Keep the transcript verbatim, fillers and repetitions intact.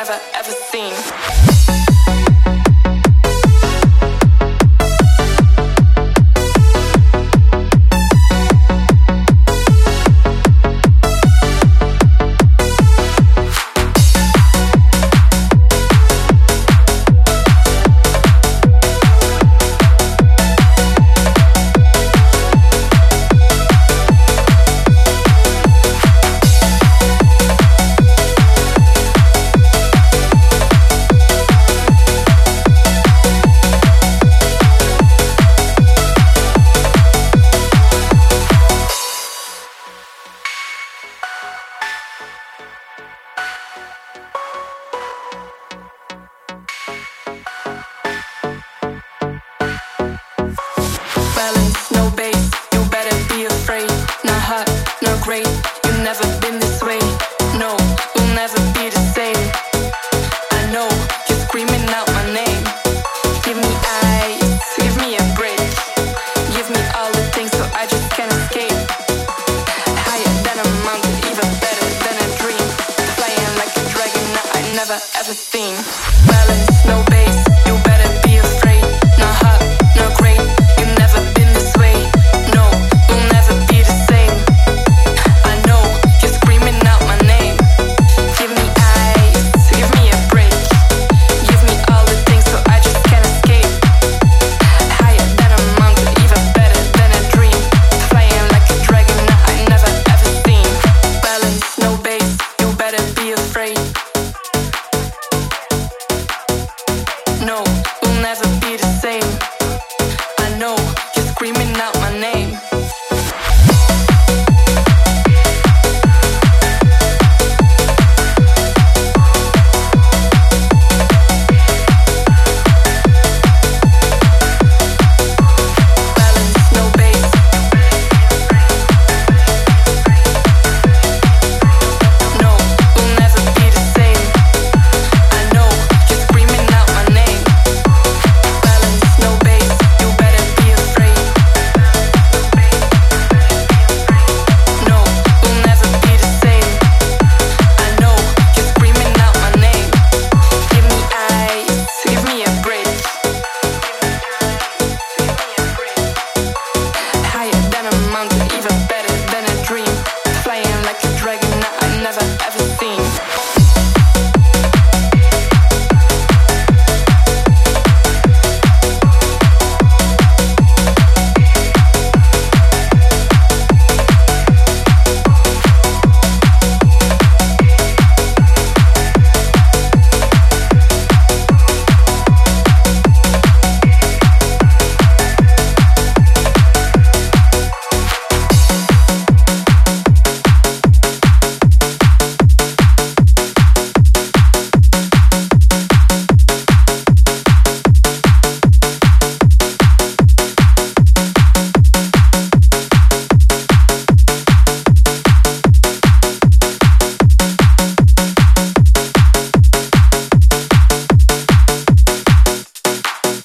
never ever seen. Balance, no bass, you better be afraid. Not hot, not great, you've never been this way. No, you'll never be the same. I know, you're screaming out my name. Give me eyes, give me a break. Give me all the things so I just can't escape. Higher than a mountain, even better than a dream. Flying like a dragon that I never ever seen. Balance, no bass, you better be afraid. Not hot, not great, you've never been this way. No, you'll never be the same. I know, you're screaming out my name. Give me eyes, give me a break. Give me all the things so I just can't escape. Higher than a mountain, even better than a dream. Flying like a dragon that I never ever seen. Balance, no bass, you better be afraid. No.